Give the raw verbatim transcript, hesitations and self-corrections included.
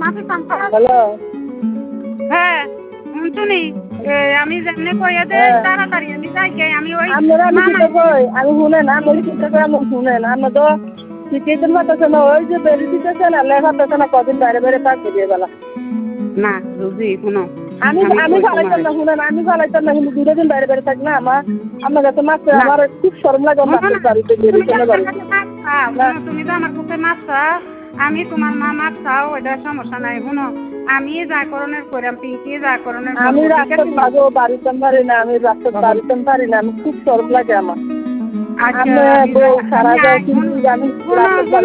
hello হ্যাঁ শুনি আমি যেমনি কইয়া দে তাড়াতাড়ি আমি যাই গে আমি ওই আপনারা আমি কি কই আমি শুনে না আমি কি কই আমি শুনে না আমরা তো শিখেছেন মাতাছে না ওই যে বেরি দিতেছে না লেখা তো না কদিন বাইরে বাইরে কাজ দিয়ে বেলা না রুজি শুনো আমি আমি ফালাইতাম না শুনেন আমি ফালাইতাম না কিন্তু দুটো দিন বাইরে বাইরে থাক না আমার আমার কাছে মাছ আমার খুব শরম লাগে মাছের বাড়িতে বেরিয়ে চলে বাড়ি তুমি তো আমার কাছে মাছ চাও আমি তোমার মা মাছ চাও ওইটা সমস্যা নাই শুনো আমি যা করণের করাম পিঙ্কি যা করণের আমি রাস্তা পাবো বাড়িতে পারি না আমি রাস্তা বাড়িতে পারি না আমি খুব শরম লাগে আমার আমি সারা যায় কিন্তু আমি